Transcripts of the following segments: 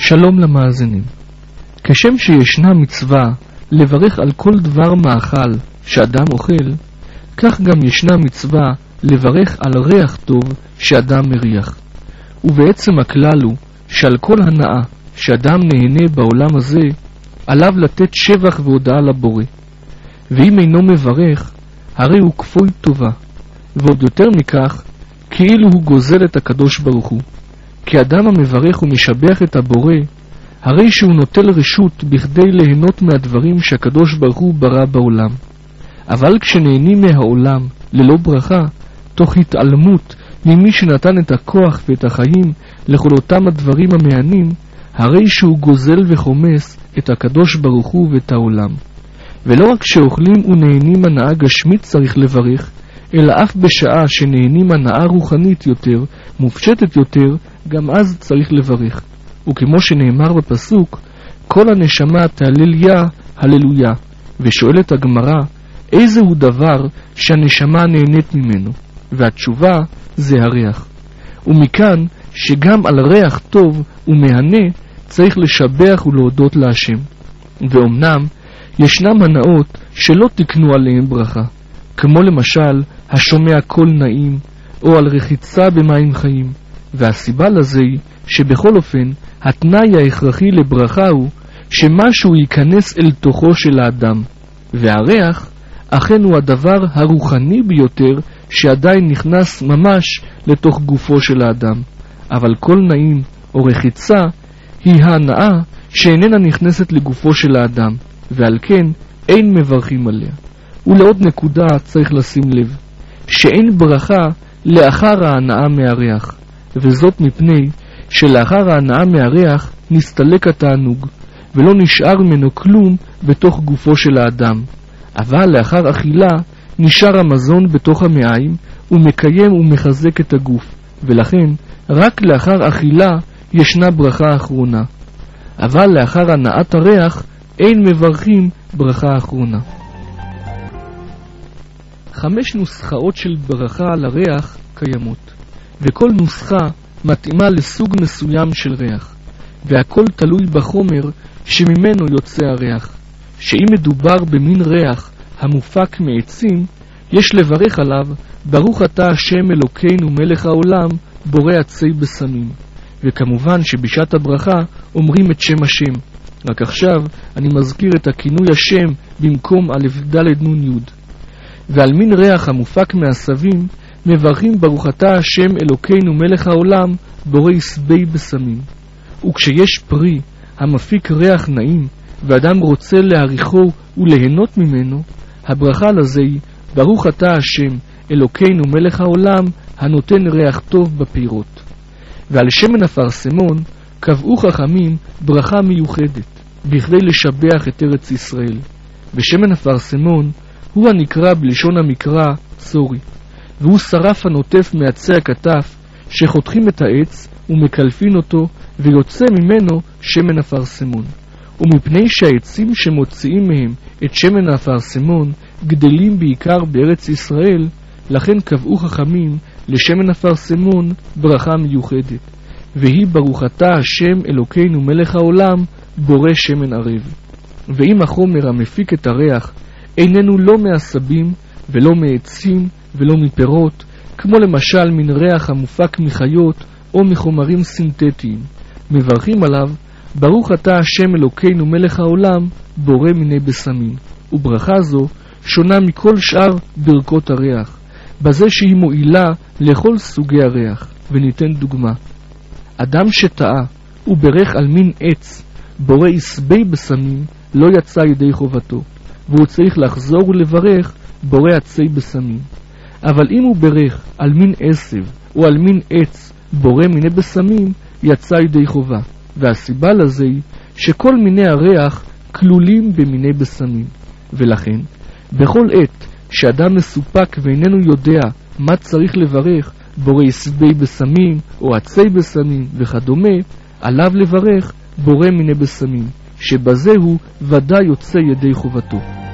שלום למאזינים. כשם שישנה מצווה לברך על כל דבר מאכל שאדם אוכל, כך גם ישנה מצווה לברך על ריח טוב שאדם מריח. ובעצם הכלל הוא שעל כל הנאה שאדם נהנה בעולם הזה, עליו לתת שבח והודאה לבורא. ואם אינו מברך, הרי הוא כפוי טובה, ועוד יותר מכך, כאילו הוא גוזל את הקדוש ברוך הוא. כי אדם המברך ומשבח את הבורא, הרי שהוא נוטל רשות בכדי ליהנות מהדברים שהקדוש ברוך הוא ברא בעולם. אבל כשנהנים מהעולם ללא ברכה, תוך התעלמות ממי שנתן את הכוח ואת החיים לכל אותם הדברים המענים, הרי שהוא גוזל וחומס את הקדוש ברוך הוא ואת העולם. ולא רק שאוכלים ונהנים הנאה גשמית צריך לברך, אלא אף בשעה שנהנים הנאה רוחנית יותר, מופשטת יותר, גם אז צריך לברך. וכמו שנאמר בפסוק, כל הנשמה תהלל הללויה. ושואלת הגמרא, איזהו דבר שהנשמה נהנית ממנו? והתשובה זה הריח. ומכאן שגם על ריח טוב ומהנה צריך לשבח ולהודות להשם. ואומנם ישנם הנאות שלא תקנו עליהם ברכה, כמו למשל השומע קול נעים, או על רחיצה במים חיים. והסיבה לזה היא שבכל אופן התנאי ההכרחי לברכה הוא שמשהו ייכנס אל תוכו של האדם, והריח אכן הוא הדבר הרוחני ביותר שעדיין נכנס ממש לתוך גופו של האדם. אבל קול נעים או רחיצה היא ההנאה שאיננה נכנסת לגופו של האדם, ועל כן אין מברכים עליה. ולעוד נקודה צריך לשים לב, שאין ברכה לאחר ההנאה מהריח, וזאת מפני שלאחר ההנאה מהריח נסתלק התענוג, ולא נשאר ממנו כלום בתוך גופו של האדם. אבל לאחר אכילה נשאר המזון בתוך המעיים, ומקיים ומחזק את הגוף, ולכן רק לאחר אכילה ישנה ברכה אחרונה. אבל לאחר הנאת הריח אין מברכים ברכה אחרונה. 5 נוסחאות של ברכה על הריח קיימות, וכל נוסחה מתאימה לסוג מסוים של ריח, והכל תלוי בחומר שממנו יוצא הריח. שאם מדובר במין ריח המופק מעצים, יש לברך עליו, ברוך אתה השם אלוקינו מלך העולם, בורא עצי בשמים. וכמובן שבשעת הברכה אומרים את שם השם. רק עכשיו אני מזכיר את הכינוי השם במקום א' ד' נ' י'. ועל מין ריח המופק מעשבים מברכים ברוך אתה השם אלוקינו מלך העולם, בורא עשבי בשמים. וכשיש פרי המפיק ריח נעים ואדם רוצה להריחו וליהנות ממנו, הברכה לזה היא ברוך אתה השם אלוקינו מלך העולם הנותן ריח טוב בפירות. ועל שמן אפרסמון קבעו חכמים ברכה מיוחדת בכדי לשבח את ארץ ישראל. ושמן אפרסמון הוא הנקרא בלשון המקרא צורי, והוא שרף הנוטף מעצי הכתף שחותכים את העץ ומקלפין אותו, ויוצא ממנו שמן אפרסמון. ומפני שהעצים שמוציאים מהם את שמן האפרסמון גדלים בעיקר בארץ ישראל, לכן קבעו חכמים לשמן אפרסמון ברכה מיוחדת, והיא ברוך אתה השם אלוקינו מלך העולם, בורא שמן ערב. ואם החומר המפיק את הריח איננו לא מעשבים ולא מעצים ולא מפירות, כמו למשל מן ריח המופק מחיות או מחומרים סינתטיים, מברכים עליו ברוך אתה השם אלוקינו מלך העולם, בורא מיני בשמים. וברכה זו שונה מכל שאר ברכות הריח, בזה שהיא מועילה לכל סוגי הריח. וניתן דוגמה. אדם שטעה וברך על מין עץ בורא עשבי בשמים לא יצא ידי חובתו, והוא צריך לחזור ולברך בורא עצי בשמים. אבל אם הוא ברך על מין עשב או על מין עץ בורא מיני בשמים, יצא ידי חובה. והסיבה לזה היא שכל מיני הריח כלולים במיני בשמים. ולכן בכל עת שאדם מסופק ואיננו יודע מה צריך לברך, בורא עשבי בשמים או עצי בשמים וכדומה, עליו לברך בורא מיני בשמים, שבזה הוא ודאי יוצא ידי חובתו.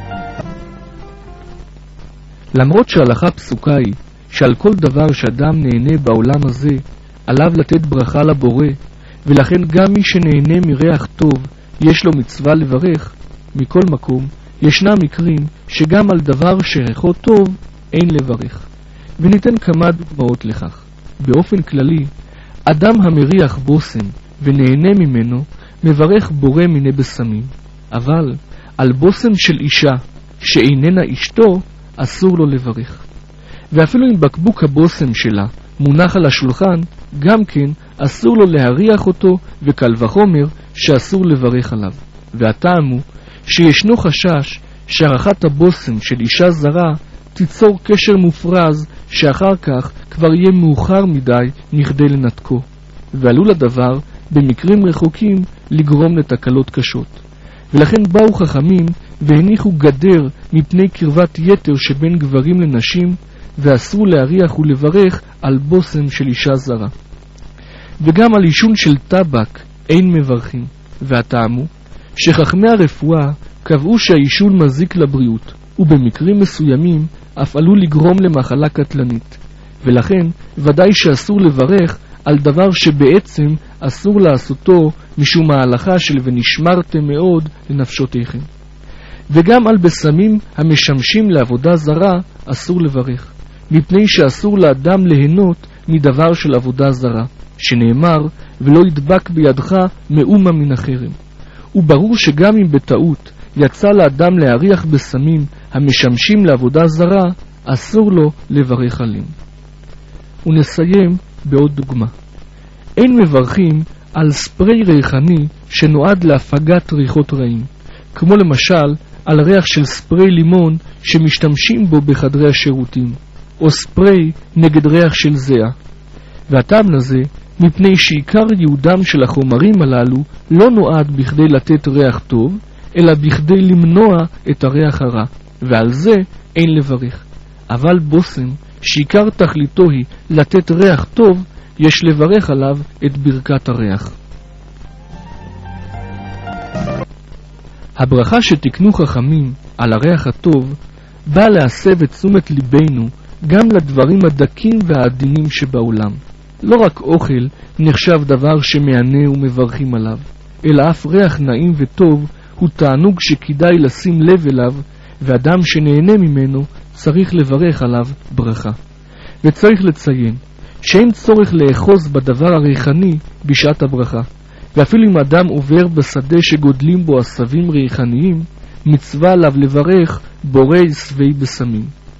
למרות שההלכה פסוקה היא שעל כל דבר שאדם נהנה בעולם הזה עליו לתת ברכה לבורא, ולכן גם מי שנהנה מריח טוב יש לו מצווה לברך. מכל מקום, ישנם מקרים שגם על דבר שריחו טוב אין לברך. וניתן כמה דוגמאות לכך. באופן כללי, אדם המריח בושם ונהנה ממנו, מברך בורא מיני בשמים. אבל על בושם של אישה שאיננה אשתו, אסור לו לברך. ואפילו אם בקבוק הבושם שלה מונח על השולחן, גם כן אסור לו להריח אותו, וקל וחומר שאסור לברך עליו. והטעם הוא שישנו חשש שערכת הבושם של אישה זרה תיצור קשר מופרז שאחר כך כבר יהיה מאוחר מדי נכדי לנתקו, ועלול הדבר במקרים רחוקים לגרום לתקלות קשות. ולכן באו חכמים והניחו גדר מפני קרבת יתר שבין גברים לנשים, ואסרו להריח ולברך על בושם של אישה זרה. וגם על עישון של טבק אין מברכים, והטעם הוא שחכמי הרפואה קבעו שהעישון מזיק לבריאות, ובמקרים מסוימים אף עלול לגרום למחלה קטלנית, ולכן ודאי שאסור לברך על דבר שבעצם אסור לעשותו משום ההלכה של ונשמרתם מאוד לנפשותיכם. וגם על בשמים המשמשים לעבודה זרה אסור לברך, מפני שאסור לאדם ליהנות מדבר של עבודה זרה, שנאמר ולא ידבק בידך מאומה מן החרם. וברור שגם אם בטעות יצא לאדם להריח בשמים המשמשים לעבודה זרה, אסור לו לברך עליהם. ונסיים בעוד דוגמה. אין מברכים על ספרי ריחני שנועד להפגת ריחות רעים, כמו למשל על ריח של ספרי לימון שמשתמשים בו בחדרי השירותים, או ספרי נגד ריח של זיעה. והטעם לזה מפני שעיקר ייעודם של החומרים הללו לא נועד בכדי לתת ריח טוב, אלא בכדי למנוע את הריח הרע, ועל זה אין לברך. אבל בושם שעיקר תכליתו היא לתת ריח טוב, יש לברך עליו את ברכת הריח. הברכה שתקנו חכמים על הריח הטוב באה להסב את תשומת ליבנו גם לדברים הדקים והעדינים שבעולם. לא רק אוכל נחשב דבר שמענה ומברכים עליו, אלא אף ריח נעים וטוב הוא תענוג שכדאי לשים לב אליו, ואדם שנהנה ממנו צריך לברך עליו ברכה. וצריך לציין שאין צורך לאחוז בדבר הריחני בשעת הברכה, ואפילו אם אדם עובר בשדה שגודלים בו עשבים ריחניים, מצווה עליו לברך בורא שבעי בשמים.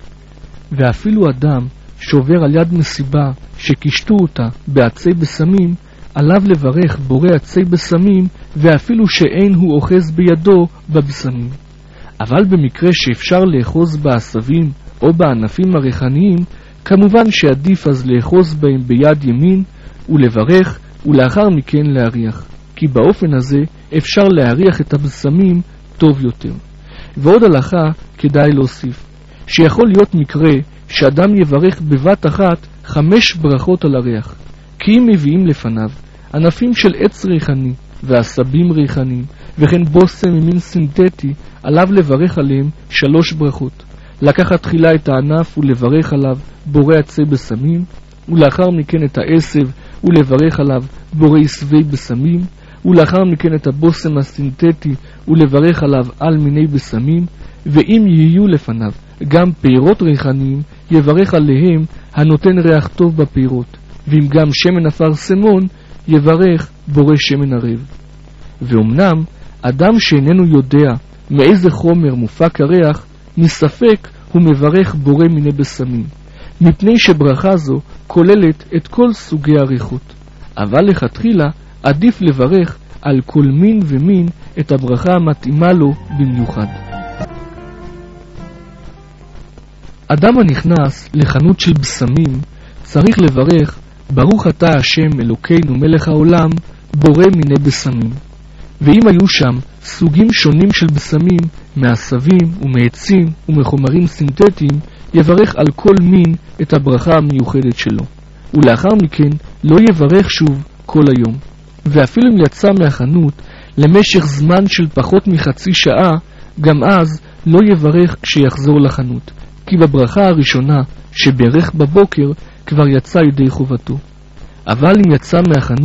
ואפילו אדם שעובר על יד מסיבה שקישטו אותה בעצי בשמים, עליו לברך בורא עצי בשמים, ואפילו שאין הוא אוחז בידו בבשמים. אבל במקרה שאפשר לאחוז בעשבים או בענפים הריחניים, כמובן שעדיף אז לאחוז בהם ביד ימין ולברך, ולאחר מכן להריח, כי באופן הזה אפשר להריח את הבשמים טוב יותר. ועוד הלכה כדאי להוסיף, שיכול להיות מקרה שאדם יברך בבת אחת 5 ברכות על הריח, כי אם מביאים לפניו ענפים של עץ ריחני ועשבים ריחניים, וכן בושם ממין סינתטי, עליו לברך עליהם 3 ברכות. לקחת תחילה את הענף ולברך עליו בורא עצי בשמים, ולאחר מכן את העשב ולברך עליו בורא שבעי בשמים, ולאחר מכן את הבושם הסינתטי ולברך עליו על מיני בשמים, ואם יהיו לפניו גם פירות ריחניים, יברך עליהם הנותן ריח טוב בפירות, ואם גם שמן אפרסמון, יברך בורא שמן ערב. ואומנם אדם שאיננו יודע מאיזה חומר מופק הריח, מספק הוא מברך בורא מיני בשמים, מפני שברכה זו כוללת את כל סוגי הריחות. אבל לכתחילה עדיף לברך על כל מין ומין את הברכה המתאימה לו במיוחד. אדם הנכנס לחנות של בשמים צריך לברך ברוך אתה השם אלוקינו מלך העולם בורא מיני בשמים. ואם היו שם סוגים שונים של בשמים מעשבים ומעצים ומחומרים סינתטיים, יברך על כל מין את הברכה המיוחדת שלו, ולאחר מכן לא יברך שוב כל היום. ואפילו אם יצא מהחנות למשך זמן של פחות מחצי שעה, גם אז לא יברך כשיחזור לחנות, כי בברכה הראשונה שברך בבוקר כבר יצא ידי חובתו. אבל אם יצא מהחנות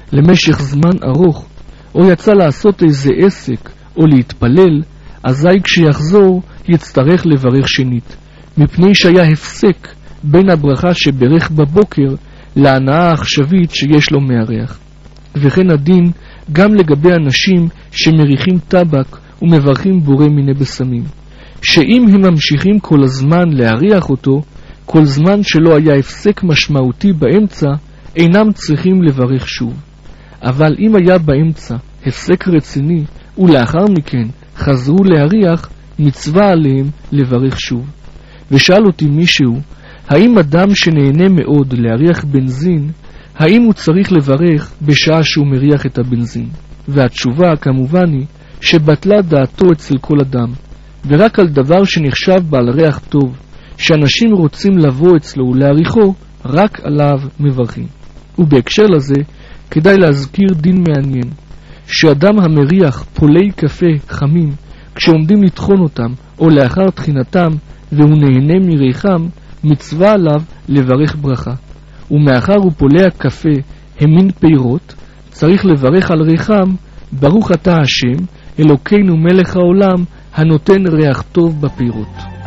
למשך זמן ארוך, או יצא לעשות איזה עסק או להתפלל, אזי כשיחזור יצטרך לברך שנית, מפני שהיה הפסק בין הברכה שברך בבוקר להנאה העכשווית שיש לו מהריח. וכן הדין גם לגבי אנשים שמריחים טבק ומברכים בורא מיני בשמים, שאם הם ממשיכים כל הזמן להריח אותו, כל זמן שלא היה הפסק משמעותי באמצע, אינם צריכים לברך שוב. אבל אם היה באמצע הפסק רציני ולאחר מכן חזרו להריח, מצווה עליהם לברך שוב. ושאל אותי מישהו, האם אדם שנהנה מאוד להריח בנזין, האם הוא צריך לברך בשעה שהוא מריח את הבנזין? והתשובה כמובן היא שבטלה דעתו אצל כל אדם, ורק על דבר שנחשב בעל ריח טוב, שאנשים רוצים לבוא אצלו ולהריחו, רק עליו מברכים. ובהקשר לזה כדאי להזכיר דין מעניין, שאדם המריח פולי קפה חמים כשעומדים לטחון אותם או לאחר תחינתם והוא נהנה מריחם, מצווה עליו לברך ברכה. ומאחר ופולי הקפה הם מין פירות, צריך לברך על ריחם, ברוך אתה השם, אלוקינו מלך העולם, הנותן ריח טוב בפירות.